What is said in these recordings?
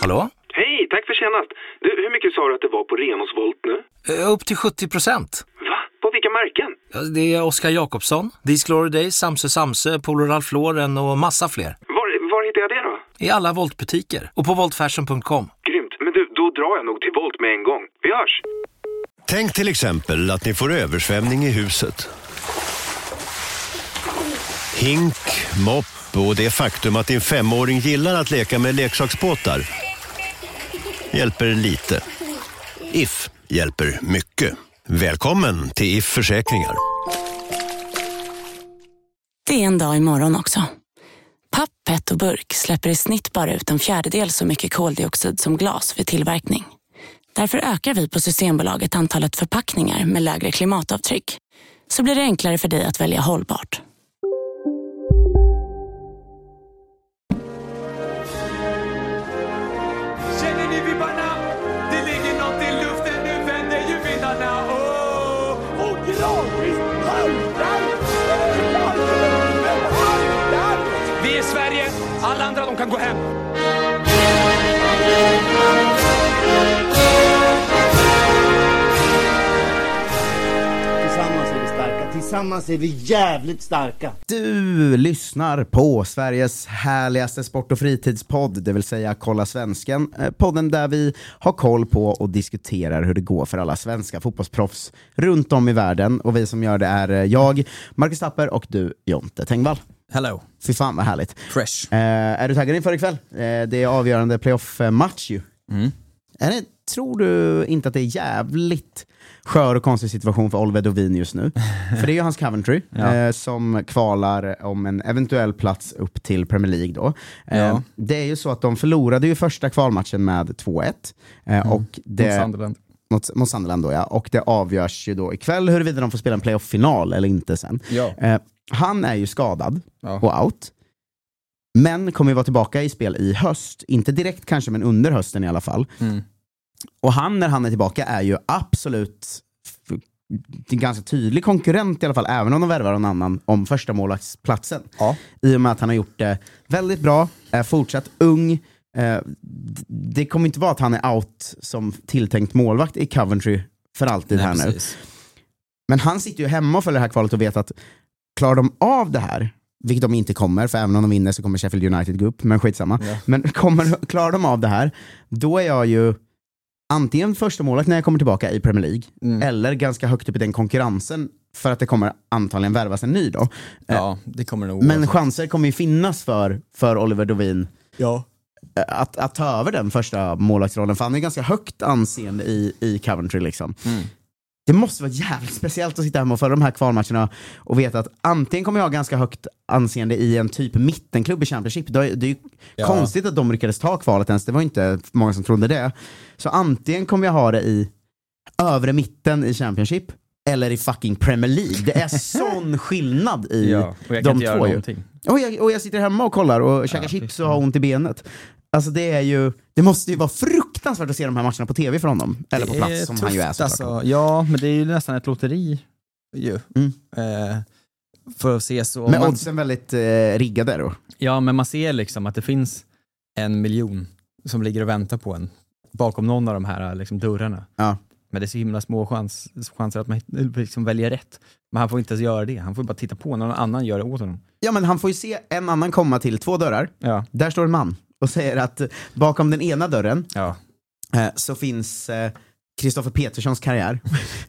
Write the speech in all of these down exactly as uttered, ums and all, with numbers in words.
Hallå? Hej, tack för senast. Du, hur mycket sa du att det var på Renos Volt nu? Uh, upp till sjuttio procent. Va? På vilka märken? Ja, det är Oscar Jakobsson, These Glory Days, Samse Samse, Polo Ralph Lauren och massa fler. Var, var hittar jag det då? I alla Volt-butiker och på volt fashion punkt com. Grymt, men du, då drar jag nog till Volt med en gång. Vi hörs! Tänk till exempel att ni får översvämning i huset. Hink, mopp och det faktum att din femåring gillar att leka med leksaksbåtar hjälper lite. If hjälper mycket. Välkommen till If Försäkringar. Det är en dag imorgon också. Papp, pet och burk släpper i snitt bara ut en fjärdedel så mycket koldioxid som glas vid tillverkning. Därför ökar vi på Systembolaget antalet förpackningar med lägre klimatavtryck. Så blir det enklare för dig att välja hållbart. Känner ni vibbarna? Det ligger något i luften, nu vänder ju vindarna. Oh, och gradvis haltar. Vi är Sverige, alla andra de kan gå hem. Tillsammans är vi starka, tillsammans är vi jävligt starka. Du lyssnar på Sveriges härligaste sport- och fritidspodd, det vill säga Kolla Svensken. Podden där vi har koll på och diskuterar hur det går för alla svenska fotbollsproffs runt om i världen. Och vi som gör det är jag, Marcus Tapper, och du, Jonte Tengvall. Hello. Fy fan vad härligt. Fresh. Eh, är du taggad inför ikväll? Eh, det är avgörande playoff-match ju. Mm. Är det, tror du inte att det är jävligt skör och konstig situation för Oliver Dovin just nu? För det är ju hans Coventry ja. eh, som kvalar om en eventuell plats upp till Premier League då. Eh, ja. Det är ju så att de förlorade ju första kvalmatchen med två ett. Eh, mm. och det, mot Sunderland. Mot, mot Sunderland då, ja. Och det avgörs ju då ikväll huruvida de får spela en playoff-final eller inte sen. Ja. Eh, han är ju skadad ja. och out. Men kommer ju vara tillbaka i spel i höst. Inte direkt kanske, men under hösten i alla fall. Mm. Och han, när han är tillbaka, är ju absolut f- en ganska tydlig konkurrent i alla fall, även om de värvar någon annan om första målvaktsplatsen. Ja. I och med att han har gjort det väldigt bra, är fortsatt ung. Eh, det kommer inte vara att han är out som tilltänkt målvakt i Coventry för alltid. Nej, här precis. Nu. Men han sitter ju hemma för det här kvalet och vet att klarar de av det här, vilket de inte kommer, för även om de vinner så kommer Sheffield United gå upp, men skitsamma. Ja. Men kommer, klarar de av det här, då är jag ju antingen första målet när jag kommer tillbaka i Premier League, mm. eller ganska högt upp i den konkurrensen, för att det kommer antagligen värvas en ny då. Ja, det kommer nog. Men chanser kommer ju finnas för, för Oliver Dovin ja. att, att ta över den första målvaktsrollen, för han är ganska högt anseende i, i Coventry liksom. Mm. Det måste vara jävligt speciellt att sitta hemma och föra de här kvalmatcherna och veta att antingen kommer jag ha ganska högt anseende i en typ mittenklubb i Championship. Det är ju ja. konstigt att de lyckades ta kvalet ens. Det var inte många som trodde det. Så antingen kommer jag ha det i övre mitten i Championship eller i fucking Premier League. Det är sån skillnad i ja, och jag de kan två. Ju. Och, jag, och jag sitter hemma och kollar och käkar ja, chips och har ont i benet. Alltså det är ju, det måste ju vara fruktansvärt att se de här matcherna på tv från dem. Eller på plats som han ju är så alltså. Ja, men det är ju nästan ett lotteri ju. Mm. Eh, för att se så. Men man, oddsen väldigt eh, riggade då. Ja, men man ser liksom att det finns en miljon som ligger och väntar på en bakom någon av de här liksom, dörrarna. Ja. Men det är så himla små chans, chanser att man liksom väljer rätt. Men han får inte ens göra det. Han får bara titta på när någon annan gör det åt honom. Ja, men han får ju se en annan komma till två dörrar. Ja. Där står en man och säger att bakom den ena dörren ja. eh, så finns Kristoffer eh, Peterssons karriär.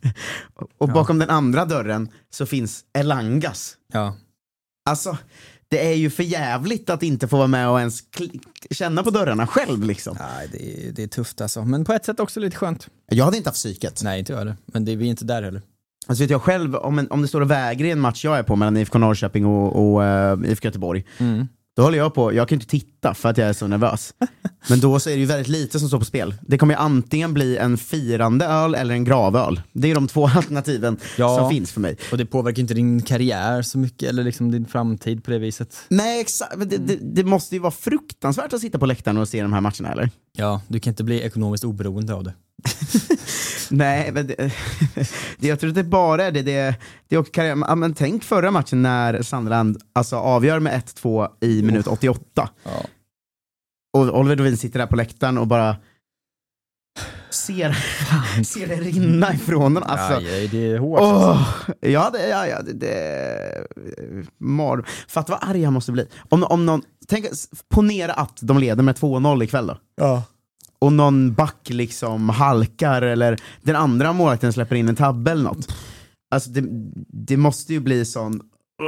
Och bakom ja. den andra dörren så finns Elangas. Ja. Alltså, det är ju för jävligt att inte få vara med och ens kl- känna på dörrarna själv liksom. Nej, det är, det är tufft alltså. Men på ett sätt också lite skönt. Jag hade inte haft psyket. Nej, inte jag det. Men det är vi inte där heller. Alltså vet jag själv, om, en, om det står och väger i en match jag är på mellan I F K Norrköping och, och uh, I F K Göteborg, mm. då håller jag på, jag kan inte titta för att jag är så nervös. Men då så är det ju väldigt lite som står på spel. Det kommer ju antingen bli en firande öl eller en gravöl. Det är de två alternativen ja. som finns för mig. Och det påverkar inte din karriär så mycket eller liksom din framtid på det viset. Nej, exakt. Det, det, det måste ju vara fruktansvärt att sitta på läktaren och se de här matcherna, eller? Ja, du kan inte bli ekonomiskt oberoende av det. Nej, men det, det, jag tror att det bara är det. det, det är karriär, men tänk förra matchen när Sunderland alltså avgör med ett två i minut åttioåtta. Ja. Och Oliver Dovin sitter där på läktaren och bara ser, ser det rinna ifrån den. Alltså, Aj, det är hårt. Oh, ja, det, ja, ja, det, det mar. Fatta vad arg han måste bli. Om, om någon, tänk, ponera att de leder med två noll ikväll då. Ja. Och någon back liksom halkar eller den andra målvakten släpper in en tabbe eller något. Alltså det, det måste ju bli sån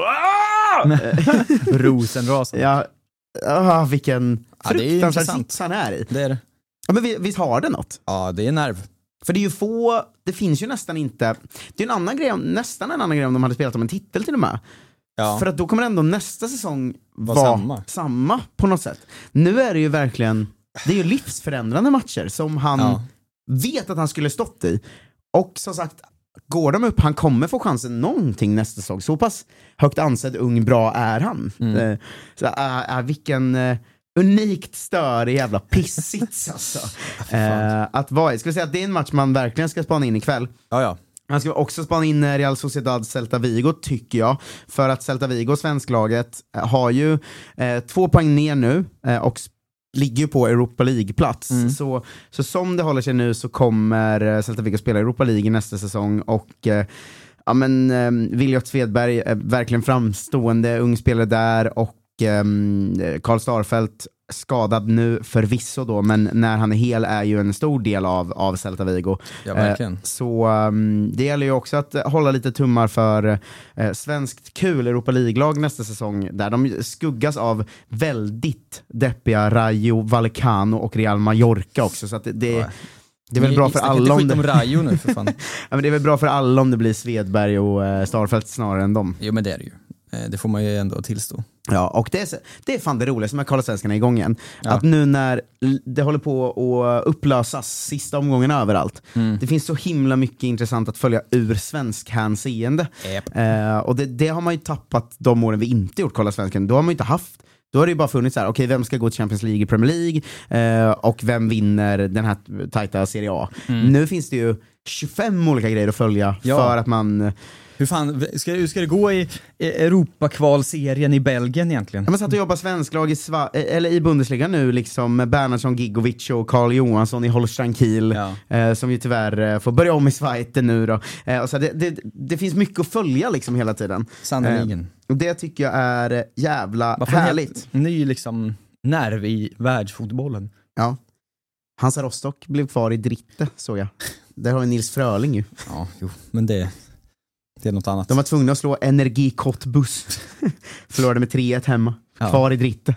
rosenras. Ja, ah, vilken ja, fruktansvärd sits han är i. Det är det. Ja, men visst har det något? Ja, det är nerv. För det är ju få, det finns ju nästan inte. Det är en annan grej, nästan en annan grej om de hade spelat om en titel till och med. Ja. För att då kommer ändå nästa säsong Var vara samma. samma på något sätt. Nu är det ju verkligen, det är ju livsförändrande matcher som han Ja. vet att han skulle stått i. Och som sagt, går de upp, han kommer få chansen någonting nästa säsong. Så pass högt ansedd, ung, bra är han. Mm. Eh, Så äh, äh, vilken uh, unikt större jävla pissits alltså. uh, att vara, jag skulle säga att det är en match man verkligen ska spana in ikväll. Ja, ja. Han ska också spana in Real Sociedad Celta Vigo, tycker jag. För att Celta Vigo, svensklaget, har ju eh, två poäng ner nu eh, och sp- ligger ju på Europa League-plats. Mm. Så, så som det håller sig nu så kommer eh, Celta Vigo spela Europa League nästa säsong. Och eh, ja, men eh, Viljot Svedberg är verkligen framstående ung spelare där. Och eh, Karl Starfelt skadad nu förvisso då, men när han är hel är ju en stor del av, av Celta Vigo. Ja, verkligen. Eh, så um, det gäller ju också att uh, hålla lite tummar för uh, svenskt kul Europa League-lag nästa säsong, där de skuggas av väldigt deppiga Rayo Vallecano och Real Mallorca också, så att det, det, det är väl bra för alla om det... om Rayo nu för fan. Ja, men det är väl bra för alla om det blir Svedberg och uh, Starfelt snarare än dem. Jo, men det är det ju. Det får man ju ändå tillstå. Ja, och det är, det är fan det roliga som är Karla Svenskarna igång igen. Ja. Att nu när det håller på att upplösas sista omgången överallt, Mm. det finns så himla mycket intressant att följa ur svensk hänseende. Yep. Eh, och det, det har man ju tappat de åren vi inte gjort Karla Svenskan. Då har man ju inte haft, då har det ju bara funnits så här, okej, okay, vem ska gå till Champions League i Premier League eh, och vem vinner den här tajta Serie A. Mm. Nu finns det ju tjugofem olika grejer att följa, Ja. för att man... Hur fan, ska, hur ska det gå i Europakvalserien i Belgien egentligen? Man satt och jobbar svensklag i, Sva- eller i Bundesliga nu, liksom med Bernhardsson, Gigovic och Carl Johansson i Holstein Kiel, Ja. eh, som ju tyvärr eh, får börja om i Schweiz nu då. Eh, och så det, det, det finns mycket att följa liksom hela tiden. Sannoliken. Eh, och det tycker jag är eh, jävla Varför en härligt. helt ny liksom nerv i världsfotbollen. Ja. Hansa Rostock blev kvar i Dritte, såg jag. Där har vi Nils Fröling ju. Ja, jo, men det, det är något annat. De var tvungna att slå Energikottbuss. Förlorade med tre ett hemma. Ja. Kvar i Dritte.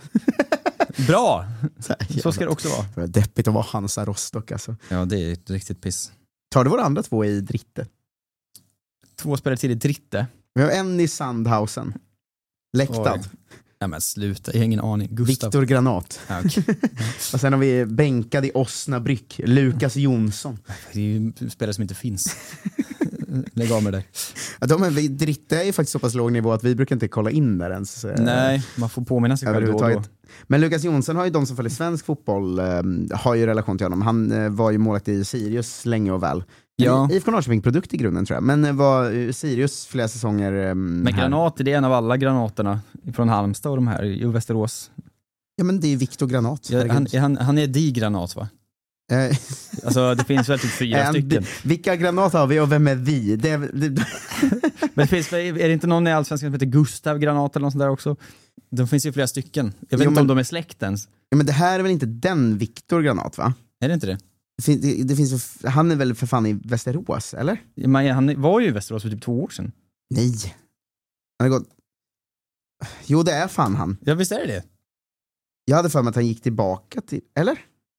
Bra! Så, här, Så ska det också vara. Det var deppigt att vara Hansa Rostock alltså. Ja, det är ett riktigt piss. Tar du våra andra två i Dritte? Två spelare till i Dritte. Vi har en i Sandhausen. Läktad. Oj. Nej men sluta, jag har ingen aning. Gustav. Viktor Granat. Ja, okay. Och sen har vi bänkad i Osnabrück, Lukas Jonsson. Det är ju spelare som inte finns. Lägg av med det. Ja, de är, Dritte är ju faktiskt så pass låg nivå att vi brukar inte kolla in där ens. Nej, man får påminna sig själv då och då. Men Lukas Jonsson har ju, de som följer svensk fotboll eh, har ju relation till honom. Han eh, var ju målakt i Sirius länge och väl. Ja. I F K Norrköping-produkt i grunden tror jag. Men eh, var eh, Sirius flera säsonger eh, Men Granat, det är en av alla granaterna från Halmstad och de här i Västerås. Ja, men det är Viktor Granat. Ja, han, han, han är di Granat, va? Eh, Alltså det finns väl typ fyra en, stycken. Vilka Granat har vi och vem är vi? Det, det, Men det finns, är det inte någon i Allsvenskan som heter Gustav Granat eller något sånt där också? De finns ju flera stycken. Jag vet Jo, inte men- om de är släkt ens. ja, men det här är väl inte den Viktor Granat, va? Är det inte det? Det, fin- det, det finns, han är väl för fan i Västerås, eller? Man, han var ju i Västerås för typ två år sedan. Nej. Han har gått... Jo, det är fan han. Ja, visst är det det? Jag hade för mig att han gick tillbaka till... Eller?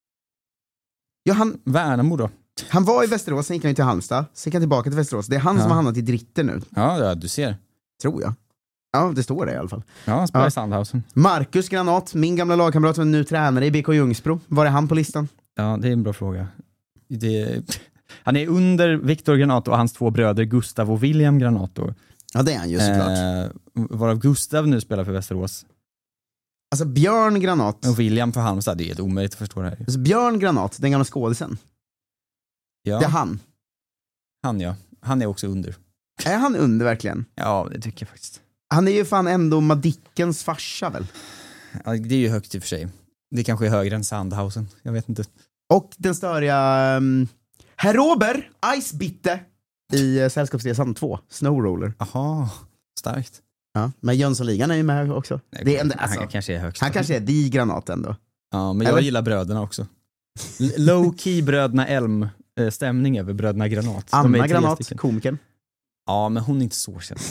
Ja, han, Värnamo då? han var i Västerås, sen gick han ju till Halmstad. Sen gick han tillbaka till Västerås. Det är han Ja. som har hamnat i Dritte nu, Ja, ja, du ser. tror jag. Ja, det står det i alla fall. Ja, han spelar Ja. i Sandhausen. Marcus Granat, min gamla lagkamrat som är nu tränare i B K Ljungsbro. Var är han på listan? Ja, det är en bra fråga. Det, han är under Viktor Granat och hans två bröder Gustav och William Granat då. Ja, det är han ju såklart. Eh, varav Gustav nu spelar för Västerås. Alltså Björn Granat. Och William för Halmstad, det är helt omöjligt att förstå det här. Alltså, Björn Granat, den gamla skådisen. Ja, Det är han. han ja. Han är också under. Är han under verkligen? Ja, det tycker jag faktiskt. Han är ju fan ändå Madickens farsa väl? Ja, det är ju högt i och för sig. Det kanske är högre än Sandhausen, jag vet inte. Och den störiga um, Herr Rober, Icebitte i uh, Sällskapsresan två, Snowroller. Aha, starkt. Ja, men Jönssonligan är ju med också. Nej, Det är ändå, alltså, han kanske är högst. han kanske är di granat ändå. Ja, men jag Eller? gillar bröderna också. L- Low key bröderna Elm eh, stämning över bröderna Granat. De är Anna tre Granat, stycken. komikern. Ja, men hon är inte så känd.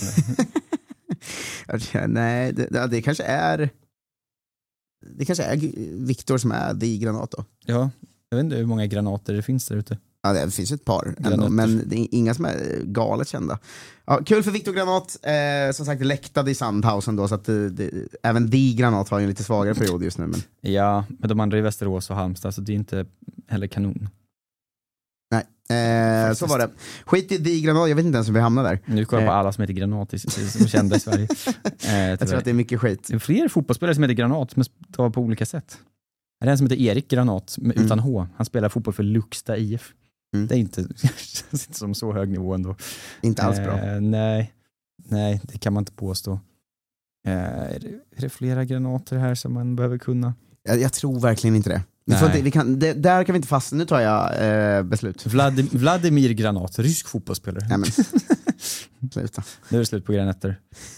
Nej, det, det, det kanske är det kanske är Viktor som är di granat då. Ja, jag vet inte hur många granater det finns där ute. Ja, det finns ett par ändå, Granater. men det är inga som är galet kända. Ja, kul för Viktor Granat. Eh, som sagt, det läktade i Sandhausen då, så att det, det, även di Granat har ju en lite svagare period just nu. Men... Ja, men de andra i Västerås och Halmstad, så det är inte heller kanon. Nej, eh, så var det. Skit i di Granat, jag vet inte ens om vi hamnar där. Nu kollar jag på Eh. alla som heter Granat i- som är kända i Sverige. Eh, Jag tror att det är mycket skit. Det är fler fotbollsspelare som heter Granat, men tar på olika sätt. Det är en som heter Erik Granat, med- Mm. utan H. Han spelar fotboll för Luxta I F. Mm. Det är inte, känns inte som så hög nivå ändå. Inte alls bra. Eh, nej, nej, det kan man inte påstå. Eh, är, det, är det flera granater här som man behöver kunna? Jag, jag tror verkligen inte det. Vi får Nej. inte, vi kan, det där kan vi inte fastna. Nu tar jag eh, beslut. Vladim, Vladimir Granat, rysk fotbollsspelare. Nej, men. Sluta. Nu är det slut på granater.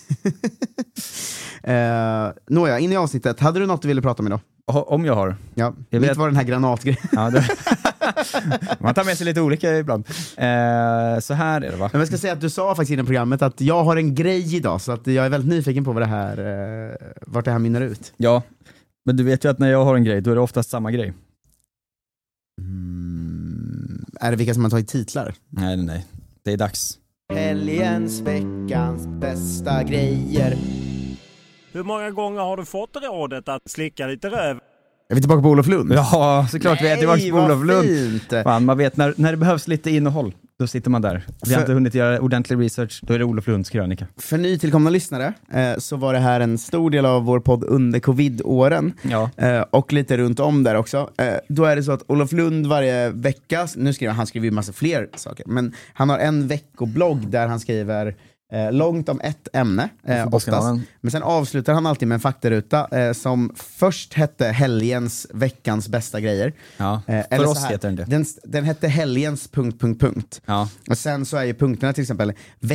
Eh, Nåja, in i avsnittet. Hade du något du ville prata om idag? Om jag har. Ja, Jag mitt vet- var den här granatgrejen. Ja, det... Man tar med sig lite olika ibland. Eh, så här är det, va? Men jag ska säga att du sa faktiskt innan programmet att jag har en grej idag, så att jag är väldigt nyfiken på vad det här, eh, vart det här mynnar ut. Ja, men du vet ju att när jag har en grej, då är det oftast samma grej. Mm. Är det vilka som har tagit titlar? Nej, nej, nej. Det är dags. Helgens, veckans bästa grejer. Hur många gånger har du fått rådet att slicka lite röv? Är vi tillbaka på Olof Lund? Ja, såklart vi är tillbaka på Olof Lund. Fint. Fan, man vet när, när det behövs lite innehåll, då sitter man där. Vi har För- inte hunnit göra ordentlig research, då är det Olof Lunds krönika. För nytillkomna lyssnare eh, så var det här en stor del av vår podd under covid-åren. Ja. Eh, och lite runt om där också. Eh, då är det så att Olof Lund varje vecka, nu skriver han skriver ju massa fler saker, men han har en veckoblogg där han skriver eh, långt om ett ämne, eh, Fotbollskanalen. oftast. Men sen avslutar han alltid med en faktaruta eh, som först hette helgens, veckans bästa grejer. Ja, Eh, för eller oss så här, heter den det. Den, den hette helgens... Punkt, punkt, punkt. Ja. Och sen så är ju punkterna till exempel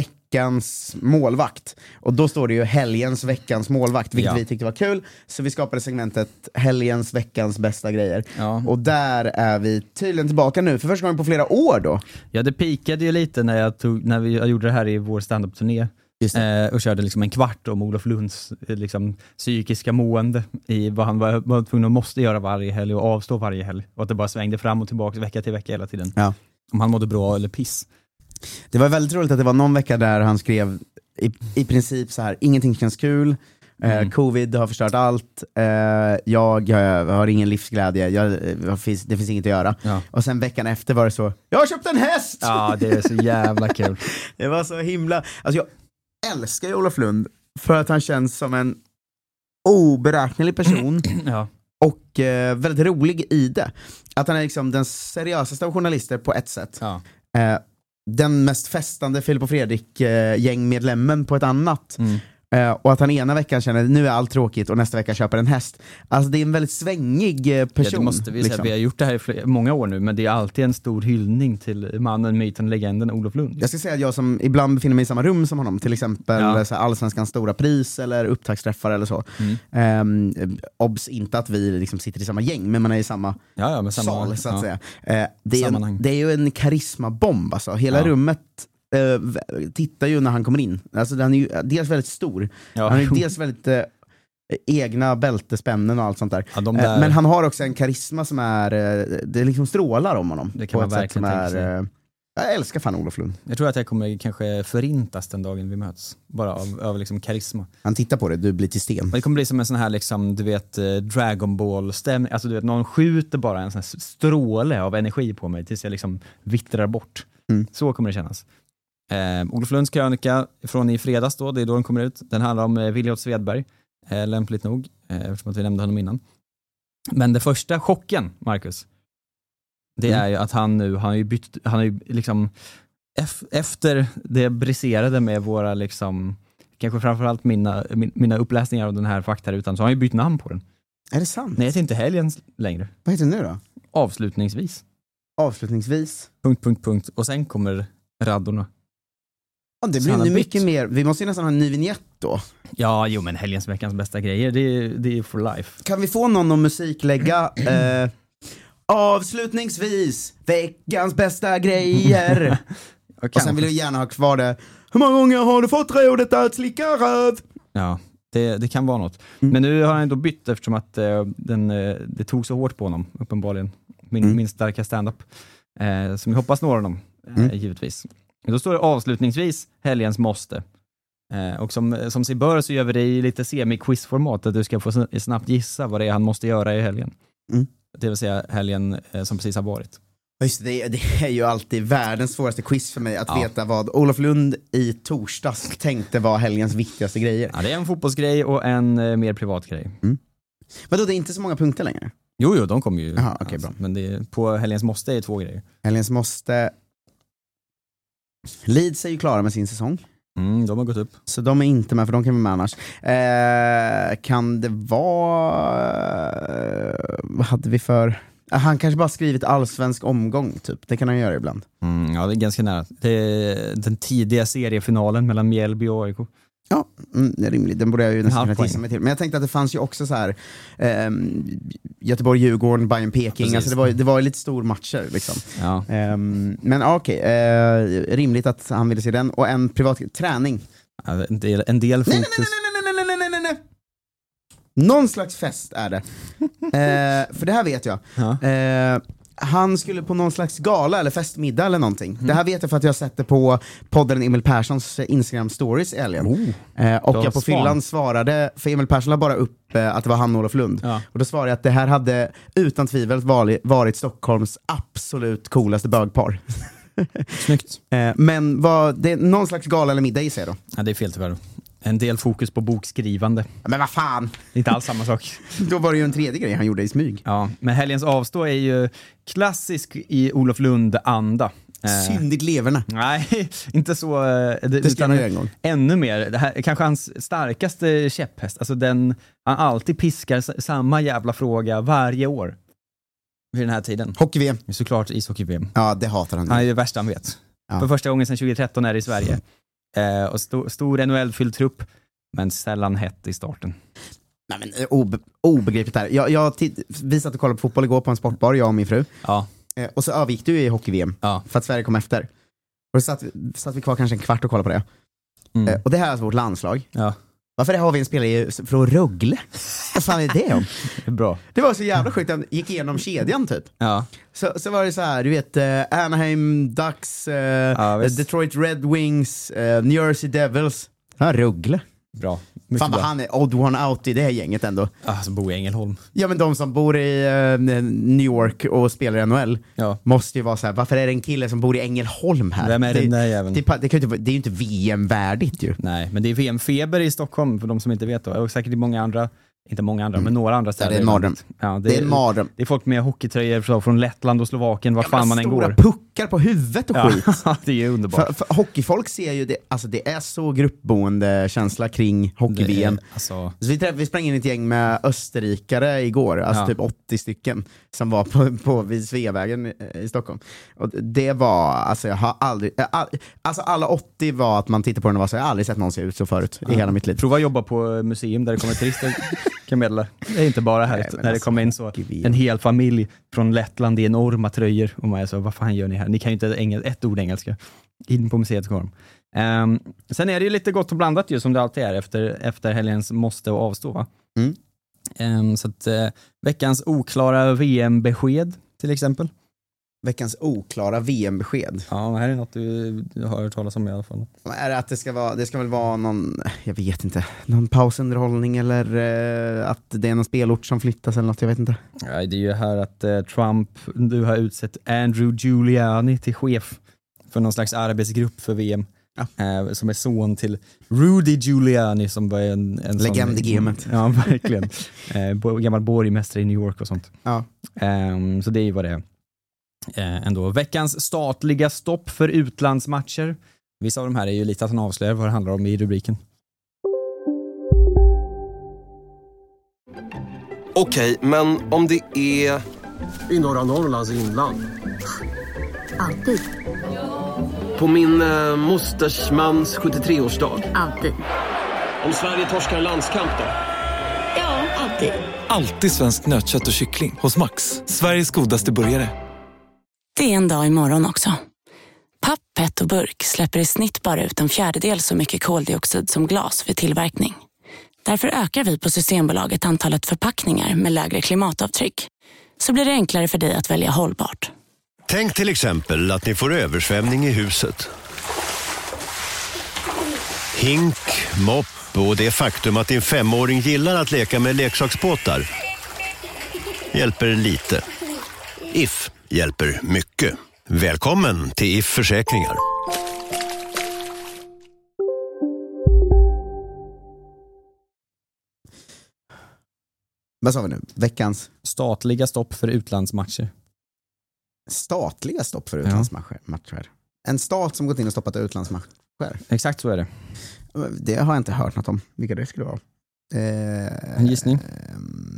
veckans målvakt. Och då står det ju helgens, veckans målvakt, vilket Ja. vi tyckte var kul. Så vi skapade segmentet helgens, veckans bästa grejer. Ja. Och där är vi tydligen tillbaka nu, för första gången på flera år då. Ja, det pikade ju lite när, jag tog, när vi gjorde det här i vår stand-up-turné. Just det. Eh, och körde liksom en kvart om Olof Lunds eh, liksom, psykiska mående i vad han var, var tvungen att måste göra varje helg och avstå varje helg. Och att det bara svängde fram och tillbaka vecka till vecka hela tiden. Ja. Om han mådde bra eller piss. Det var väldigt roligt att det var någon vecka där han skrev i, i princip så här: ingenting känns kul, eh, Mm. covid har förstört allt, eh, jag eh, har ingen livsglädje, jag, eh, finns, det finns inget att göra. Ja. Och sen veckan efter var det så: jag har köpt en häst! Ja, det är så jävla kul. Det var så himla, alltså jag älskar ju Olof Lund för att han känns som en oberäknelig person Ja. och eh, väldigt rolig i det. Att han är liksom den seriösaste av journalister på ett sätt. Ja. Eh, den mest festande Filip och Fredrik eh, gängmedlemmen på ett annat. Mm. Eh, och att han ena veckan känner nu är allt tråkigt och nästa vecka köper en häst. Alltså det är en väldigt svängig eh, person. Ja, det måste vi säga. liksom. Vi har gjort det här i flera, många år nu, men det är alltid en stor hyllning till mannen, myten, legenden Olof Lund. Jag ska säga att jag som ibland befinner mig i samma rum som honom, till exempel Ja. så här, Allsvenskans stora pris eller upptaktsträffar eller så. Mm. Um, obs inte att vi liksom sitter i samma gäng, men man är i samma, Ja, ja, med samma, sal så att ja. säga. Eh, det, är Sammanhang. en, det är ju en karismabomb alltså. Hela Ja. rummet eh, v- tittar ju när han kommer in. Alltså den är ju dels väldigt stor, Ja. han är ju dels väldigt eh, egna bältespännen och allt sånt där. Ja, de Eh, där- Men han har också en karisma som är, eh, det liksom strålar om honom. Det kan på man ett sätt som verkligen är, tänka sig. eh, jag älskar fan Olof Lund. Jag tror att jag kommer kanske förintas den dagen vi möts. Bara av, av liksom karisma. Han tittar på det, du blir till sten. Men det kommer bli som en sån här liksom, du vet, eh, Dragon Ball-stämning. Alltså du vet, någon skjuter bara en sån här stråle av energi på mig tills jag liksom vittrar bort. Mm. Så kommer det kännas. Eh, Olof Lunds krönika från i fredags då, det är då den kommer ut. Den handlar om eh, Williot Svedberg. Eh, lämpligt nog, eh, eftersom att vi nämnde honom innan. Men det första chocken, Marcus, det Mm. är ju att han nu, han har ju bytt, han har ju liksom ef- efter det briserade med våra liksom, kanske framförallt mina, min, mina uppläsningar av den här faktarutan, så har han ju bytt namn på den. Är det sant? Nej, det är inte helgen längre. Vad heter det nu då? Avslutningsvis. Avslutningsvis. Punkt, punkt, punkt. Och sen kommer raddorna. Ja, det blir nu mycket mer. Vi måste ju nästan ha en ny vignett då. Ja, jo men helgens veckans bästa grejer, det är, det är for life. Kan vi få någon att musiklägga eh, avslutningsvis veckans bästa grejer? Och sen vill vi gärna ha kvar det. Hur många gånger har du fått rådet att slicka röv? Ja, det, det kan vara något. Mm. Men nu har han ändå bytt eftersom att uh, den, uh, det tog så hårt på honom, uppenbarligen. Min, mm. min starka stand-up. Uh, som jag hoppas når honom, uh, mm. givetvis. Då står det avslutningsvis helgens måste. Uh, och som, som sig bör så gör vi det i lite semi-quiz-format. Att du ska få snabbt gissa vad det är han måste göra i helgen. Mm. Det vill säga helgen uh, som precis har varit. Just det, det är ju alltid världens svåraste quiz för mig att ja. veta vad Olof Lund i torsdags tänkte var helgens viktigaste grejer. Ja, det är en fotbollsgrej och en eh, mer privat grej. Mm. Vadå, det är inte så många punkter längre? Jo, jo, de kommer ju. Aha, okay, alltså, bra. Men det är, på helgens måste är två grejer. Helgens måste... Leeds är ju klara med sin säsong. Mm, de har gått upp. Så de är inte med, för de kan vara med annars. Eh, kan det vara... Vad hade vi för... Han kanske bara skrivit allsvensk omgång typ. Det kan han göra ibland. Mm, ja, det är ganska nära. Det är den tidiga seriefinalen mellan Mjällby och A I K. Ja, mm, det är rimligt. Den borde jag ju nästan kunna tissa mig till. Men jag tänkte att det fanns ju också så här eh, Göteborg, Djurgården, Bayern, Peking. Ja, alltså det var, det var ju lite stor matcher liksom. Ja. Eh, men okej, okay, eh, rimligt att han ville se den. Och en privat träning. Ja, en del, en del fokus. Nej, nej, nej, nej, nej, nej, nej, nej. Någon slags fest är det. Eh, för det här vet jag. Ja. Eh, han skulle på någon slags gala eller festmiddag eller någonting. Mm. Det här vet jag för att jag har sett det på podden Emil Perssons Instagram stories i helgen. Oh. Eh, och jag på fyllan svarade, för Emil Persson la bara upp eh, att det var han och Olof Lund. Ja. Och då svarade jag att det här hade utan tvivel varit, varit Stockholms absolut coolaste bögpar. Snyggt. Eh, men vad, det är någon slags gala eller middag i sig då? Ja, det är fel tyvärr. En del fokus på bokskrivande. Men vad fan? Inte alls samma sak. Då var det ju en tredje grej han gjorde i smyg. Ja, men helgens avstå är ju klassisk i Olof Lund-anda. Syndigt leverna. Nej, inte så. Det, det ska han göra en gång. Ännu mer. Det här kanske hans starkaste käpphäst. Alltså den, han alltid piskar samma jävla fråga varje år. Vid den här tiden. Hockey-V M. Såklart ishockey-V M. Ja, det hatar han. Han är det värsta han vet. Ja. För första gången sedan tjugohundratretton är det i Sverige. Eh, och sto- stor N H L-fylld trupp, men sällan hett i starten. Nej, men obe- obegripligt här. Jag, jag t- vi satt och kollade på fotboll igår på en sportbar, jag och min fru. Ja. Eh, och så övergick du i hockey-V M ja. För att Sverige kom efter. Och då satt vi, satt vi kvar kanske en kvart och kollade på det. Mm. Eh, och det här är alltså vårt landslag. Ja. Varför har vi en spelare från Rögle? Vad fan är det om? Det är bra. Det var så jävla sjukt, han gick igenom kedjan typ. Ja. Så, så var det så här, du vet, uh, Anaheim Ducks, uh, ja, Detroit Red Wings, uh, New Jersey Devils. Ja, Rögle. Bra. Fan vad han är odd one out i det här gänget ändå. Ah, som bor i Ängelholm. Ja, men de som bor i uh, New York och spelar i N H L ja. Måste ju vara så här, varför är det en kille som bor i Ängelholm här? Vem är det, den där jäveln? Det, det, det, det är ju inte V M-värdigt ju. Nej, men det är V M-feber i Stockholm för de som inte vet då. Och säkert i många andra, inte många andra, mm. men några andra städer. Ja, det är en mardröm. Ja, det, det är en mardröm. Det är folk med hockeytröjor från Lettland och Slovakien, vart ja, fan man än går. Stora puckar på huvudet och ja, skit. Det är underbart. För, för hockeyfolk ser ju det, alltså det är så gruppboende känsla kring hockey-V M. Alltså... Så vi, träff, vi sprang in i ett gäng med österrikare igår, alltså ja. typ åttio stycken som var på, på vid Sveavägen i, i Stockholm. Och det var, alltså jag har aldrig, all, alltså alla åttio var att man tittar på den och var så, jag har aldrig sett någon se ut så förut ja. i hela mitt liv. Prova att jobba på museum där det kommer turister. Kan meddela. Det är inte bara här. Nej, när alltså, det kommer in så en hel familj från Lettland i enorma tröjor och man är så, vad fan gör ni här? Ni kan ju inte engel, ett ord engelska. In på museet går de. Um, sen är det ju lite gott och blandat ju som det alltid är efter, efter helgens måste och avstå va? Mm. Um, så att uh, veckans oklara V M-besked till exempel. Veckans oklara V M-besked. Ja, här är något du, du har hört talas om i alla fall. Är det att det ska vara, det ska väl vara någon, jag vet inte, någon pausunderhållning eller eh, att det är någon spelort som flyttas eller något, jag vet inte. Ja, det är ju här att eh, Trump, du har utsett Andrew Giuliani till chef för någon slags arbetsgrupp för V M. Ja. Eh, som är son till Rudy Giuliani som var en, en legend i gamet. Ja, verkligen. eh, gammal borgmästare i New York och sånt. Ja. Eh, så det är ju vad det är. Eh, ändå. Veckans statliga stopp för utlandsmatcher. Vissa av de här är ju lite att han avslöjar vad det handlar om i rubriken. Okej, men om det är... I norra Norrlands inland. Alltid. På min eh, mosters mans sjuttiotre-årsdag. Alltid. Om Sverige torskar landskamp då? Ja, alltid. Alltid svensk nötkött och kyckling hos Max. Sveriges godaste burgare. Det är en dag imorgon också. Papp, Pet och Burk släpper i snitt bara ut en fjärdedel så mycket koldioxid som glas vid tillverkning. Därför ökar vi på Systembolaget antalet förpackningar med lägre klimatavtryck. Så blir det enklare för dig att välja hållbart. Tänk till exempel att ni får översvämning i huset. Hink, mopp och det faktum att din femåring gillar att leka med leksaksbåtar hjälper lite. If hjälper mycket. Välkommen till If Försäkringar. Vad sa vi nu? Veckans statliga stopp för utlandsmatcher. Statliga stopp för utlandsmatcher. Ja. En stat som gått in och stoppat utlandsmatcher. Exakt så är det. Det har jag inte hört något om. Vilka det skulle vara. Eh, en gissning? Eh,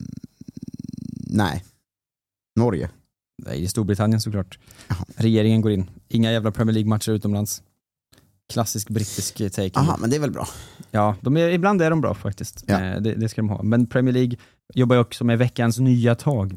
nej. Norge. Nej, i Storbritannien såklart. Aha. Regeringen går in. Inga jävla Premier League-matcher utomlands. Klassisk brittisk take. Jaha, men det är väl bra. Ja, de är, ibland är de bra faktiskt. Ja. Eh, det, det ska de ha. Men Premier League jobbar ju också med veckans nya tag.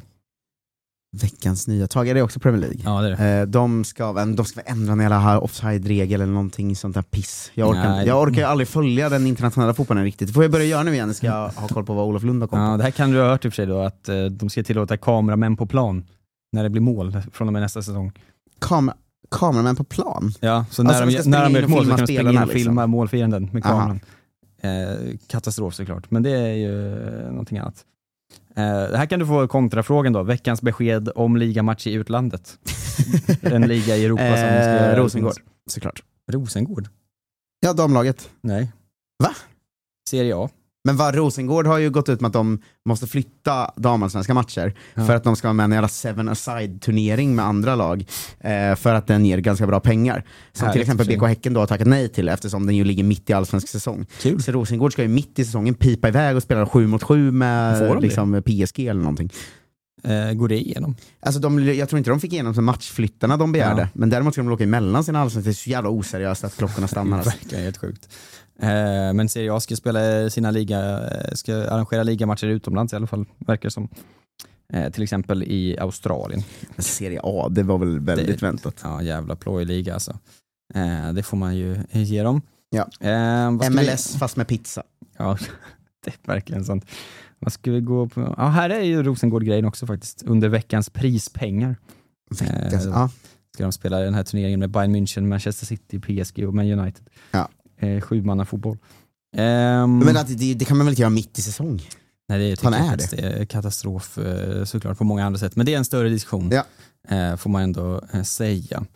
Veckans nya tag, är det också Premier League? Ja, det är det. Eh, de, ska, de ska ändra en hela här offside-regel eller någonting sånt där piss. Jag orkar, jag orkar ju aldrig följa den internationella fotbollen riktigt. Det får jag börja göra nu igen, ska jag ha koll på vad Olof Lund har kommit ja, på. Det här kan du ha hört i och för sig då, att eh, de ska tillåta kameramän på plan när det blir mål från och med nästa säsong. Kam- kameramän på plan? Ja, så när alltså, de, när de gör ett mål så kan de springa in och liksom. filma målfienden med kameran. Eh, katastrof såklart, men det är ju eh, någonting annat. Uh, här kan du få kontrafrågan då. Veckans besked om ligamatch i utlandet. En liga i Europa som ska göra Rosengård, såklart. Rosengård? Ja, damlaget. Nej. Va? Serie A. Men vad, Rosengård har ju gått ut med att de måste flytta damallsvenska matcher ja. för att de ska vara med i en jävla seven-a-side-turnering med andra lag eh, för att den ger ganska bra pengar. Som till exempel B K Häcken då har tackat nej till eftersom den ju ligger mitt i allsvensk säsong. Kul. Så Rosengård ska ju mitt i säsongen pipa iväg och spela sju mot sju med liksom, P S G eller någonting. Eh, går det igenom? Alltså de, jag tror inte de fick igenom så matchflyttarna de begärde. Ja. Men däremot ska de åka emellan sina allsvenska. Det är så jävla oseriöst att klockorna stannar. Det verkar helt sjukt. Eh, men Serie A ska spela sina liga, ska arrangera ligamatcher utomlands i alla fall, verkar som. Eh, till exempel i Australien. Serie A, det var väl väldigt det, väntat. Ja, jävla plojliga alltså. Eh, det får man ju ge dem. Ja. Eh, M L S vi... fast med pizza. Ja, det är verkligen sånt. Vad ska vi gå på? Ja, här är ju Rosengård-grejen också faktiskt. Under veckans prispengar. Veckans, eh, ja. Ska de spela den här turneringen med Bayern München, Manchester City, P S G och Man United. Ja. Eh, sjumanna fotboll. Um, men att det, det kan man väl inte göra mitt i säsong? Nej, det, tycker jag är det. det är katastrof såklart på många andra sätt. Men det är en större diskussion, ja. eh, får man ändå eh, säga.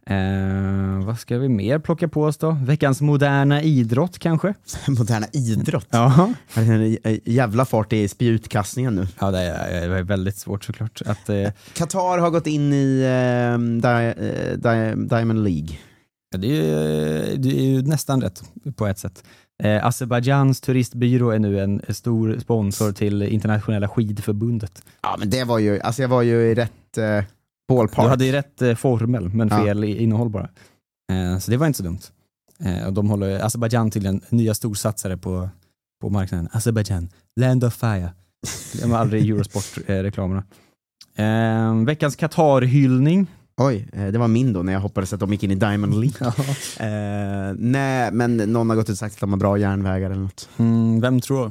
Eh, vad ska vi mer plocka på oss då? Veckans moderna idrott kanske? Moderna idrott? Ja. Det är en jävla fart i spjutkastningen nu. Ja, det är, det är väldigt svårt såklart. Att, eh... Qatar har gått in i eh, di, di, Diamond League. Ja, det, är, det är ju nästan rätt på ett sätt. Eh, Azerbajdzjans turistbyrå är nu en stor sponsor till internationella skidförbundet. Ja, men det var ju, alltså jag var ju i rätt eh, ballpark. Du hade ju rätt eh, formel, men fel ja. innehåll bara. Eh, så det var inte så dumt. Eh, och de håller Azerbajdzjan till en nya storsatsare på, på marknaden. Azerbajdzjan, Land of Fire. Det var aldrig Eurosport-reklamerna. Eh, eh, veckans Qatar-hyllning. Oj, det var min då när jag hoppades att de gick in i Diamond League. eh, nej, men någon har gått ut och sagt att de har bra järnvägar eller något. Mm, vem tror?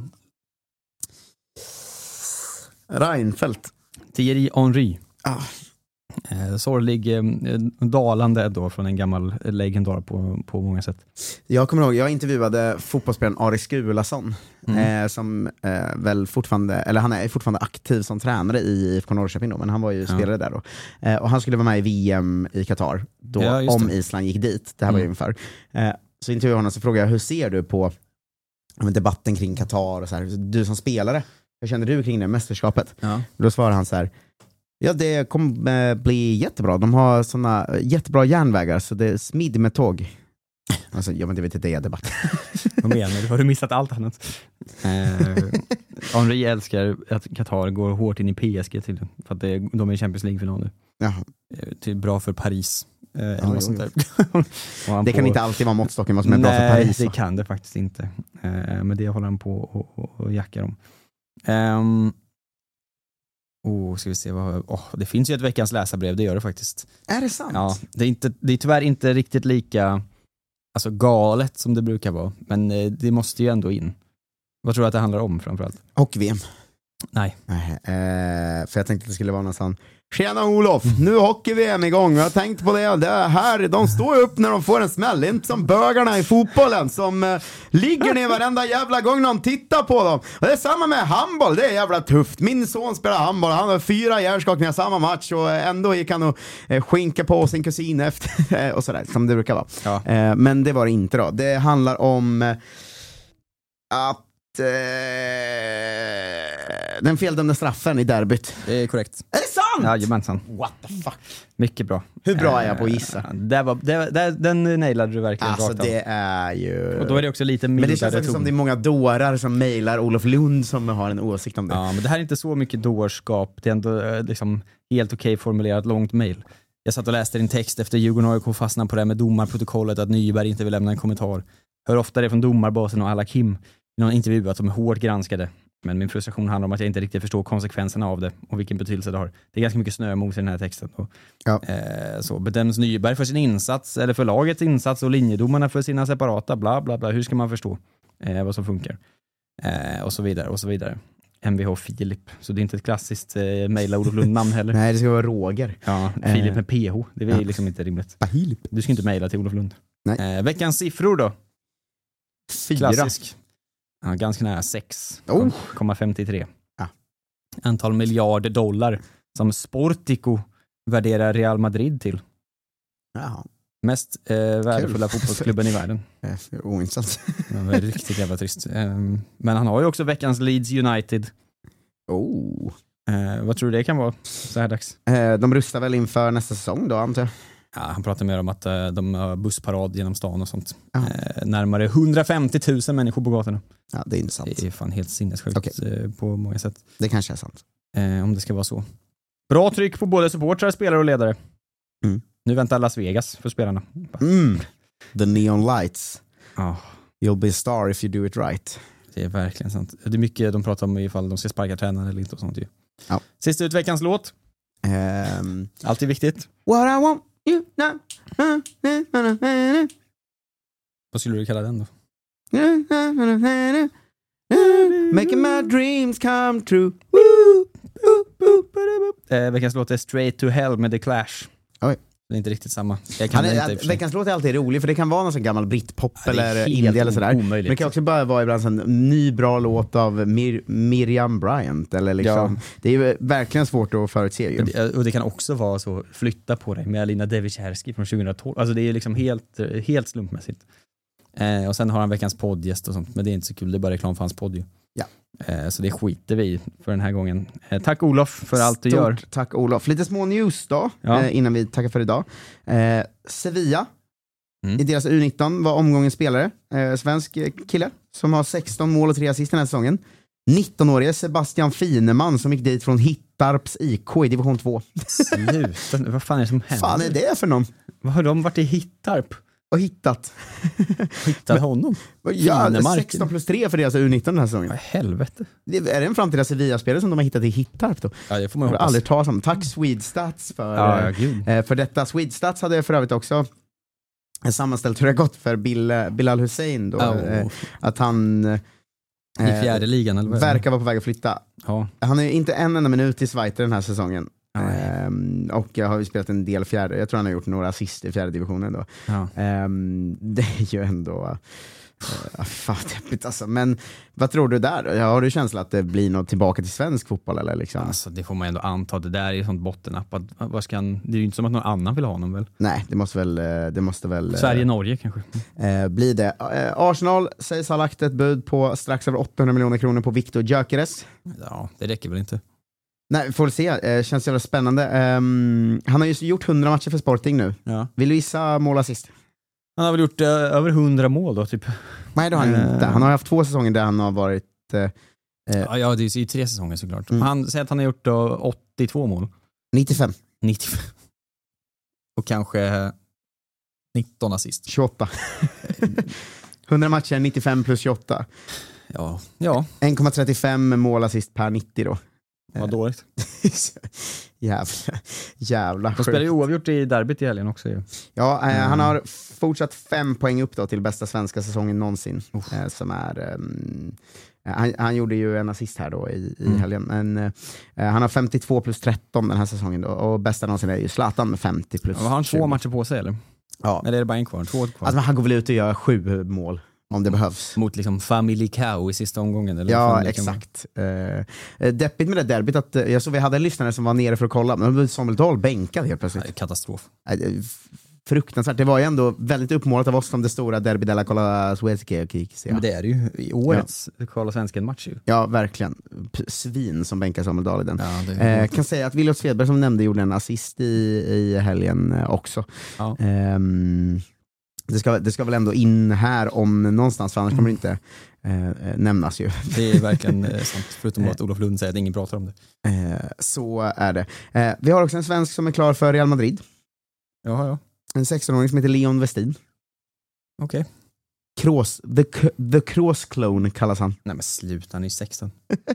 Reinfeldt. Thierry Henry. Ah. Eh, sorglig eh, dalande då från en gammal legendar på, på många sätt. Jag kommer ihåg, jag intervjuade fotbollsspelaren Ari Skulason mm. eh, som eh, väl fortfarande, eller han är fortfarande aktiv som tränare i I F K Norrköping då, men han var ju ja. spelare där då. Eh, och han skulle vara med i V M i Qatar då, ja, om Island gick dit. Det här mm. var ju ungefär. Eh, så intervjuade honom så frågade jag, hur ser du på ja, debatten kring Qatar och så här, du som spelare, hur känner du kring det mästerskapet? Ja. Och då svarade han så här: ja, det kommer äh, bli jättebra. De har såna jättebra järnvägar så det är smidigt med tåg. Alltså, jag vet inte, det är debatt. Vad menar du? Har du missat allt annat? Uh, Henri älskar att Qatar går hårt in i P S G till, för att det, de är i Champions League-final nu. Jaha. Till bra för Paris. Eh, ja, eller sånt där. Det kan på... inte alltid vara måttstocken vad som är bra Nej, för Paris. Nej, det kan det faktiskt inte. Eh, men det håller han på och, och, och jackar om. Um, oh, ska vi se vad, oh, det finns ju ett veckans läsarbrev, det gör det faktiskt. Är det sant? Ja, det är, inte, det är tyvärr inte riktigt lika alltså galet som det brukar vara. Men eh, det måste ju ändå in. Vad tror du att det handlar om framförallt? Hockey-V M. Nej. Nej eh, för jag tänkte att det skulle vara någon sån. Tjena Olof, nu är hockey-V M igång. Jag har tänkt på det, det här, de står upp när de får en smäll. Inte som bögarna i fotbollen som eh, ligger ner varenda jävla gång någon tittar på dem. Och det är samma med handboll, det är jävla tufft. Min son spelar handboll, han har fyra hjärnskakningar samma match och ändå gick han och eh, skinka på sin kusin efter och sådär, som det brukar vara. Ja. Eh, men det var det inte då. Det handlar om eh, att eh, den feldömda straffen i derbyt. Det är korrekt. Är det sant? Ja, jajamensan. What the fuck? Mycket bra. Hur bra är jag på att gissa? Uh, det var, det, det, den nailade du verkligen alltså, rakt av. det är ju... Och då är det också lite men det känns mildare som ton. det är många dårar som mejlar Olof Lund som har en åsikt om det. Ja, men det här är inte så mycket dårskap. Det är ändå eh, liksom helt okej formulerat långt mejl. Jag satt och läste din text efter Djurgården A I K fastnade på det med domarprotokollet att Nyberg inte vill lämna en kommentar. Hör ofta det från domarbasen och alla Kim i någon intervju att de är hårt granskade. Men min frustration handlar om att jag inte riktigt förstår konsekvenserna av det och vilken betydelse det har. Det är ganska mycket snömos i den här texten. Och, ja. eh, så bedöms Nyberg för sin insats eller för lagets insats och linjedomarna för sina separata bla bla bla. Hur ska man förstå eh, vad som funkar? Eh, och så vidare och så vidare. M V H Filip. Så det är inte ett klassiskt eh, mejla Olof Lund-namn heller. Nej, det ska vara Roger. Ja, Filip med P H. Det är ja. liksom inte rimligt. Filip. Du ska inte mejla till Olof Lund. Nej. Eh, veckans siffror då? Fyra. Klassisk. Ja, ganska nära sex komma oh. femtiotre. Ja. Antal miljarder dollar som Sportico värderar Real Madrid till. Jaha. Mest eh, värdefulla fotbollsklubben i världen. Ointressant. Det var riktigt jävla trist. Um, men han har ju också veckans Leeds United. Oh. Uh, vad tror du det kan vara så här dags? Eh, de rustar väl inför nästa säsong då, antar jag? Ja, han pratar mer om att uh, de har bussparad genom stan och sånt. Uh, närmare hundrafemtio tusen människor på gatorna. Ja, det är inte sant. Det är fan helt sinnessjukt okay. uh, på många sätt. Det kanske är sant. Uh, om det ska vara så. Bra tryck på både supportrar, spelare och ledare. Mm. Nu väntar Las Vegas för spelarna. Mm. The neon lights. Oh. You'll be a star if you do it right. Det är verkligen sant. Det är mycket de pratar om ifall de ska sparka tränare eller inte och sånt ju. Ja. Sista ut veckans låt. Um, Alltid viktigt. What I want you now. Vad skulle du kalla den då? Making my dreams come true. Eh, veckans låt är Straight to Hell med The Clash. Oj. Det är inte riktigt samma. Jag kan är, inte veckans låt är alltid rolig för det kan vara någon sån gammal britpop ja, eller indie eller sådär. Omöjligt. Men det kan också bara vara ibland en ny bra låt av Mir- Miriam Bryant eller liksom. Ja. Det är ju verkligen svårt att förutse ju. Och det, och det kan också vara så flytta på dig med Alina Devicherski från tjugohundratolv. Alltså det är liksom helt, helt slumpmässigt. Eh, och sen har han veckans poddgäst och sånt, men det är inte så kul, det är bara reklam för hans podd ju. Ja. Eh, så det skiter vi för den här gången. Eh, tack Olof för allt du Stort gör. Tack Olof. Lite små news då, ja. eh, innan vi tackar för idag. Eh, Sevilla, mm. i deras U nitton var omgångens spelare. Eh, svensk kille som har sexton mål och tre assist den här säsongen. nitton-årige Sebastian Fineman som gick dit från Hittarps I K i division två. Sluta, vad fan är det som händer? Fan är det för någon? Vad har de varit i Hittarp? Och hittat. Hittat honom? Ja, sexton plus tre för deras U nitton den här säsongen. Vad helvete? Det är det en framtida Sevilla-spelare som de har hittat i Hittarp då? Ja, det får man hoppas. Aldrig ta som. Tack Swedestats för, ja, ja, för detta. Swedestats hade för övrigt också sammanställt hur det gått för Bill, Bilal Hussein då. Oh. Att han i fjärde ligan eller vad verkar vara på väg att flytta. Ja. Han är inte en enda minut i Schweiz den här säsongen. Um, och jag har ju spelat en del fjärde. Jag tror han har gjort några assist i fjärde divisionen då. Ja. Um, det är ju ändå uh, fan deppigt alltså. Men vad tror du där? Har du känsla att det blir något tillbaka till svensk fotboll eller liksom? Alltså det får man ändå anta. Det där är ju sånt bottennapp. Vad ska han, det är ju inte som att någon annan vill ha honom väl? Nej, det måste väl det måste väl Sverige-Norge kanske. Uh, blir det. Uh, Arsenal sägs ha lagt ett bud på strax över åttahundra miljoner kronor på Victor Gyökeres. Ja, det räcker väl inte. Nej, får se. Eh, känns jävla spännande. Um, han har ju gjort hundra matcher för Sporting nu. Ja. Vill du gissa mål assist? Han har väl gjort eh, över hundra mål då, typ. Nej, det har han uh. inte. Han har haft två säsonger där han har varit eh, Eh, ja, ja, det är ju tre säsonger såklart. Mm. Han säger att han har gjort då åttiotvå mål. nittiofem. nittiofem. Och kanske nitton assist. tjugoåtta. hundra matcher, nittiofem plus tjugoåtta. Ja. ja. en komma trettiofem mål assist per nittio då. Vad dåligt. jävla jävla De spelar ju oavgjort i derbyt i helgen också ju. Ja, eh, Mm. han har fortsatt fem poäng upp då till bästa svenska säsongen någonsin. Eh, som är... ehm, han, han gjorde ju en assist här då i, i Mm. helgen. Men eh, han har femtiotvå plus tretton den här säsongen då. Och bästa någonsin är ju Zlatan med femtio plus Har han två tjugo. matcher på sig eller? Ja. Eller är det bara en kvar? Två kvar? Alltså, han går väl ut och gör sju mål om det behövs. Mot liksom Family Cow i sista omgången? Eller vad Ja, fan det kan vara. exakt. Uh, deppigt med det derbyt att uh, jag såg vi hade en lyssnare som var nere för att kolla, men Samuel Dahl bänkad helt plötsligt. Nej, katastrof. Uh, fruktansvärt. Det var ju ändå väldigt uppmålat av oss som det stora derby della Cola Suezke. Men det är det ju i årets ja. Kolla svensken match ju. Ja, verkligen. P- svin som bänkar Samuel Dahl i den. Ja, det uh, kan säga att Williot Svedberg som nämnde gjorde en assist i, i helgen uh, också. Ja. Um, Det ska, det ska väl ändå in här om någonstans, för annars kommer det inte eh, nämnas ju. Det är verkligen eh, sant, förutom att Olof Lund säger att ingen pratar om det. Eh, så är det. Eh, vi har också en svensk som är klar för Real Madrid. Jaha, ja. En sexton-åring som heter Leon Westin. Okej. Okay. Kroos, the, the Kroos clone kallas han. Nej men sluta, han är ju sexton.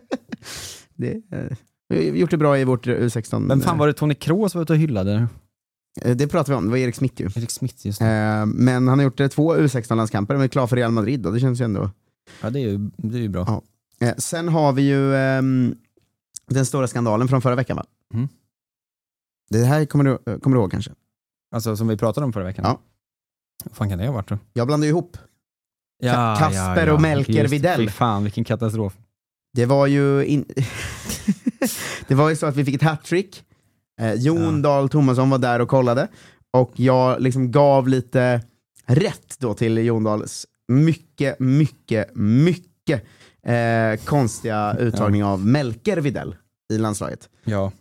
det, eh, vi har gjort det bra i vårt U sexton. Men fan var det Tony Kroos var ute och hyllade? Det pratade vi om, det var Erik Smith ju. Erik Smith, just det. Eh, men han har gjort eh, två U sexton-landskamper och är klar för Real Madrid och det känns ju ändå... Ja, det är ju, det är ju bra. Ja. Eh, sen har vi ju eh, den stora skandalen från förra veckan, va? Mm. Det här kommer du, kommer du ihåg kanske? Alltså som vi pratade om förra veckan? Ja. Vad fan kan det ha varit då? Jag blandade ihop ja, Kasper ja, ja. och Melker Videll. Fy fan, vilken katastrof. Det var ju in... det var ju så att vi fick ett hattrick. Eh, Jon ja. Dahl Tomasson var där och kollade. Och jag liksom gav lite rätt då till Jon Dahls mycket, mycket, mycket eh, konstiga uttagning ja. av Melker Videll i landslaget. Ja.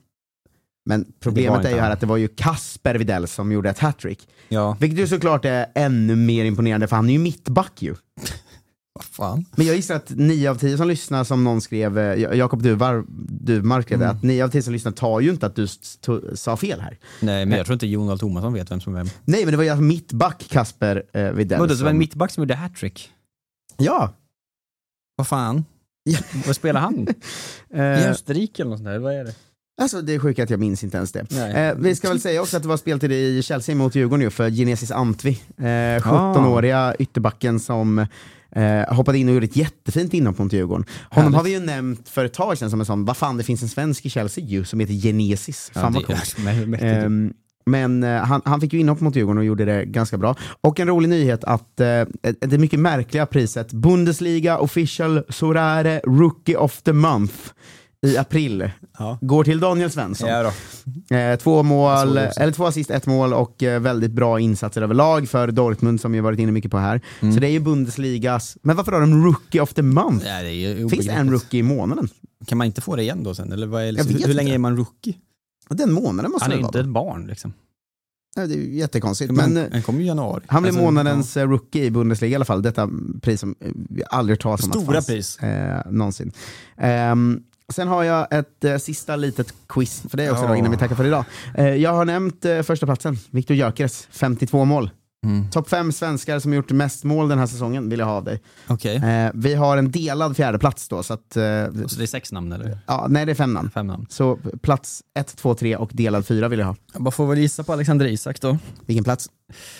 Men problemet är ju här att det var ju Kasper Videll som gjorde ett hattrick. Ja. Vilket ju såklart är ännu mer imponerande, för han är ju mittback ju. Vad fan? Men jag gissar att nio av tio som lyssnar, som någon skrev, Jakob Duvar, Dumark skrev mm. att nio av tio som lyssnar tar ju inte att du st- sa fel här. Nej, men jag tror inte Jon Dahl Tomasson vet vem som är vem. Nej, men det var ju alltså mittback Kasper eh, Videll. Men det som... var en mittback som gjorde hattrick. Ja. Vad fan? Ja. Vad spelar han? I Österrike eller något sånt där, vad är det? Alltså det är sjukt att jag minns inte ens det. Eh, vi ska väl säga också att det var speltid i Chelsea mot Djurgården ju för Genesis Antwi. Eh, sjutton-åriga ytterbacken som eh, hoppade in och gjorde ett jättefint inhopp mot Djurgården. Honom Härligt. Har vi ju nämnt för ett tag sedan som en sån, vad fan, det finns en svensk i Chelsea ju som heter Genesis. Fan ja, vad coolt. Eh, men eh, han, han fick ju inhopp mot Djurgården och gjorde det ganska bra. Och en rolig nyhet att eh, det mycket märkliga priset Bundesliga Official Sorare Rookie of the Month i april ja. går till Daniel Svensson. Ja då. Eh, två mål, eller två assist, ett mål och eh, väldigt bra insatser överlag för Dortmund som ju varit inne mycket på här. Mm. Så det är ju Bundesligas. Men varför har de Rookie of the Month? Ja, det är finns det en rookie i månaden? Kan man inte få det igen då sen? Eller vad är liksom, hur, hur länge är man rookie? Den månaden måste han är det inte vara. ett barn liksom. Ja, det är ju jättekonstigt. Men, men han kommer i januari. Han blev alltså, månadens ja. rookie i Bundesliga i alla fall. Detta pris som vi aldrig tar som stora att pris. Eh, någonsin. Um, Sen har jag ett eh, sista litet quiz för dig också ja. då, innan vi tackar för idag. Eh, jag har nämnt eh, första platsen, Viktor Gyökeres, femtiotvå mål. Mm. Topp fem svenskar som gjort mest mål den här säsongen vill jag ha av dig. Okay. Eh, vi har en delad fjärde plats då. Så, att, eh, så det är sex namn eller? Ja, nej det är fem namn. Fem namn. Så plats ett, två, tre och delad fyra vill jag ha. Jag bara får väl gissa på Alexander Isak då. Vilken plats?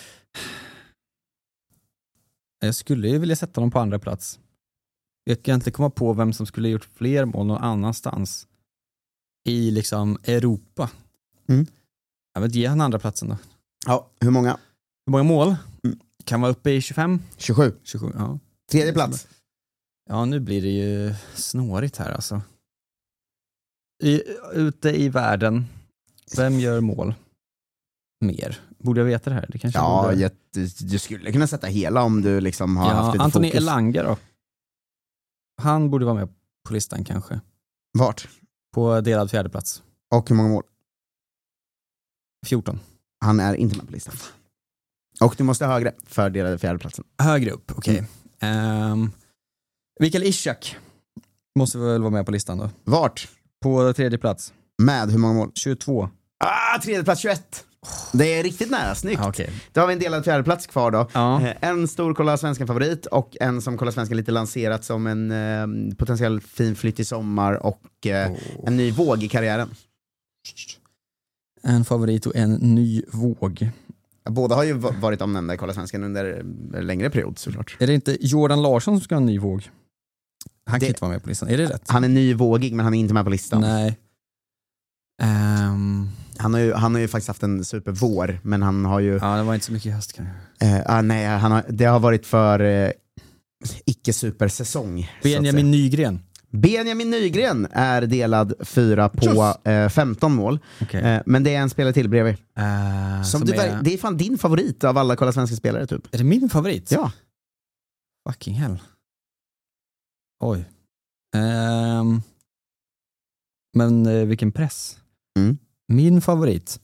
Jag skulle ju vilja sätta dem på andra plats. Jag kan inte komma på vem som skulle gjort fler mål någon annanstans i liksom Europa. Mm. Jag vet, ge han andra platsen då. Ja, hur många? Hur många mål? Mm. Kan vara uppe i tjugofem? tjugosju. tjugosju, ja. Tredje plats. Ja, nu blir det ju snårigt här alltså. I, ute i världen, vem gör mål mer? Borde jag veta det här? Det kanske ja, borde... jag, du skulle kunna sätta hela om du liksom har ja, haft lite Anthony fokus. Elanga då? Han borde vara med på listan kanske. Vart? På delad fjärde plats. Och hur många mål? fjorton. Han är inte med på listan. Och du måste högre för delade fjärde platsen. Högre upp, okej. Okay. Mm. Um, Mikael Ishak. måste väl vara med på listan då. Vart? På tredje plats. Med hur många mål? tjugotvå. Ah, tredje plats tjugoett. Det är riktigt nära, snyggt. Ah, okay. Då har vi en delad fjärde plats kvar då. Ja. En stor Kolla Svenskan-favorit och en som Kolla Svenskan lite lanserat som en eh, potentiell fin flytt i sommar och eh, oh. en ny våg i karriären. En favorit och en ny våg. Båda har ju varit omnämnda i Kolla Svenskan under en längre period såklart. Är det inte Jordan Larsson som ska ha en ny våg? Han kan det, inte vara med på listan. Är det rätt? Han är nyvågig men han är inte med på listan. Nej. Um... Han har, ju, han har ju faktiskt haft en supervår, men han har ju... Ja, det var inte så mycket i höst kanske. Eh, ah, nej, han har, det har varit för eh, icke-supersäsong. Benjamin Nygren. Benjamin Nygren är delad fyra på eh, femton mål. Okay. Eh, men det är en spelare till bredvid. Uh, som som du, är... Det är fan din favorit av alla Kolla Svenska spelare typ. Är det min favorit? Ja. Fucking hell. Oj. Um, men uh, vilken press. Mm. Min favorit.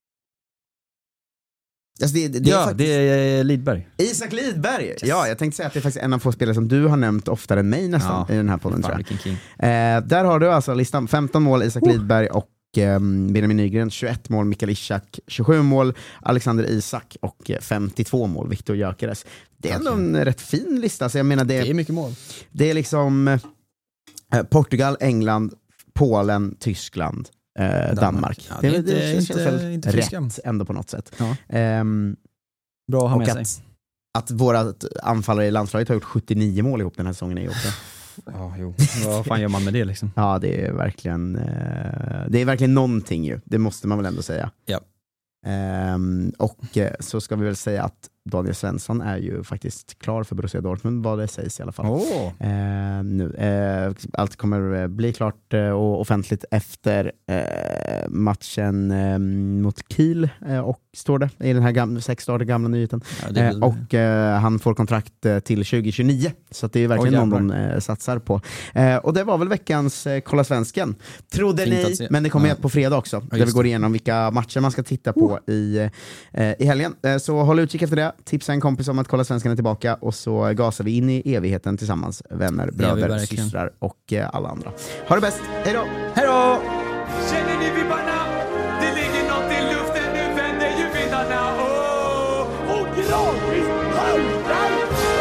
Alltså det, det ja, är faktiskt... det är Lidberg. Isak Lidberg. Yes. Ja, jag tänkte säga att det är faktiskt en av få spelare som du har nämnt oftare än mig nästan ja, i den här podden tror jag. Eh, där har du alltså listan femton mål Isak oh. Lidberg och eh, Benjamin Nygren tjugoett mål, Mikael Ishak tjugosju mål, Alexander Isak och femtiotvå mål, Viktor Gyökeres. Det är ändå okay. en rätt fin lista. Så jag menar det, det är mycket mål. Det är liksom eh, Portugal, England, Polen, Tyskland, Eh, Danmark. Danmark. Ja, det, det, det, det inte, känns väl inte rätt ändå på något sätt. Ja. Um, Bra att ha med och sig. Att, att våra anfallare i landslaget har gjort sjuttionio mål ihop den här säsongen är ju också. Ja, jo. Vad fan gör man med det liksom? Ja, det är verkligen uh, det är verkligen någonting ju. Det måste man väl ändå säga. Ja. Um, och uh, så ska vi väl säga att Daniel Svensson är ju faktiskt klar för Borussia Dortmund, vad det sägs i alla fall. Oh. Uh, nu, uh, allt kommer bli klart uh, och offentligt efter uh, matchen uh, mot Kiel uh, och står det i den här gamla, sex dagar gamla nyheten. Ja, uh, och uh, han får kontrakt uh, till tjugo tjugonio, så att det är verkligen oh, någon de uh, satsar på. Uh, och det var väl veckans uh, Kolla Svenskan. Trodde ni, men det kommer ja. ett på fredag också, ja, där vi går igenom vilka matcher man ska titta på uh. i, uh, i helgen. Uh, så håll utkik efter det. Tipsa en kompis om att Kolla Svenskan är tillbaka och så gasar vi in i evigheten tillsammans, vänner, bröder, systrar och uh, alla andra. Ha det bäst, hej då! Hej då! Känner ni vibbarna? Det ligger något i luften, nu vänder ju vindarna. Åh, och gradvis haltar!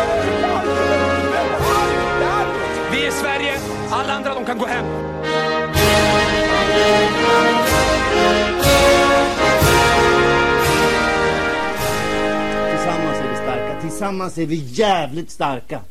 Vi är Sverige, alla andra de kan gå hem. Tillsammans är vi starka, tillsammans är vi jävligt starka.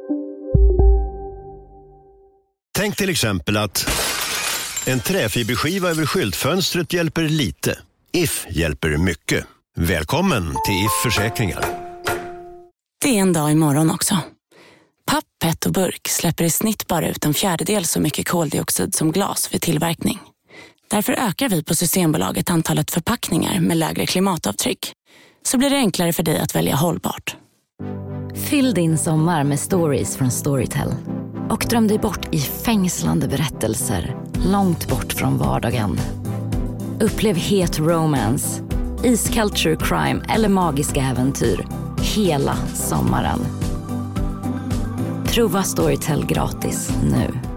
Tänk till exempel att en träfiberskiva över skyltfönstret hjälper lite. If hjälper mycket. Välkommen till If Försäkringar. Det är en dag imorgon också. Papp, pet och burk släpper i snitt bara ut en fjärdedel så mycket koldioxid som glas vid tillverkning. Därför ökar vi på Systembolaget antalet förpackningar med lägre klimatavtryck. Så blir det enklare för dig att välja hållbart. Fyll din sommar med stories från Storytel. Och dröm dig bort i fängslande berättelser långt bort från vardagen. Upplev het romance, iskall true crime eller magiska äventyr hela sommaren. Prova Storytel gratis nu.